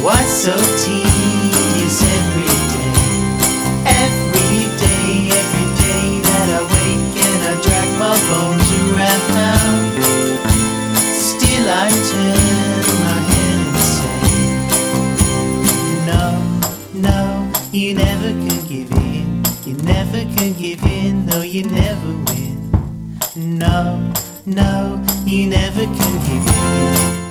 What's so tedious every day? Every day that I wake and I drag my bones around. Still I turn my head and say, no, you never can give in. You never can give in, no, you never win. No, you never can give in.